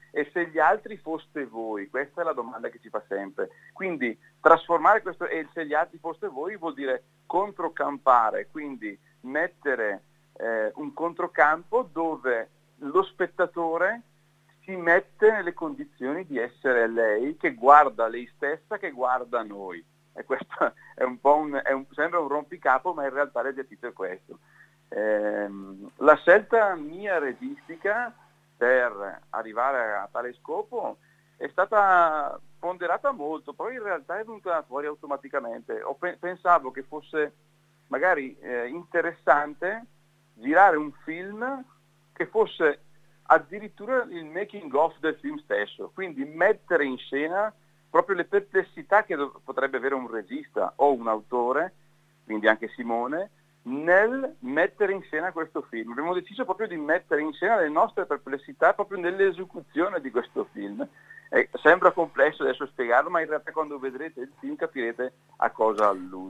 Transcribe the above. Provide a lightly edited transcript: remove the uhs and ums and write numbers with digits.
E se gli altri foste voi? Questa è la domanda che ci fa sempre. Quindi trasformare questo, e se gli altri foste voi vuol dire controcampare, quindi mettere un controcampo dove lo spettatore si mette nelle condizioni di essere lei, che guarda lei stessa, che guarda noi. E questo è un po' sembra un rompicapo, ma in realtà l'esercizio è questo. La scelta mia registica per arrivare a tale scopo è stata ponderata molto, poi in realtà è venuta fuori automaticamente. Pensavo che fosse magari interessante girare un film che fosse addirittura il making of del film stesso, quindi mettere in scena proprio le perplessità che potrebbe avere un regista o un autore, quindi anche Simone, nel mettere in scena questo film. Abbiamo deciso proprio di mettere in scena le nostre perplessità proprio nell'esecuzione di questo film. Sembra complesso adesso spiegarlo, ma in realtà quando vedrete il film capirete a cosa alludo.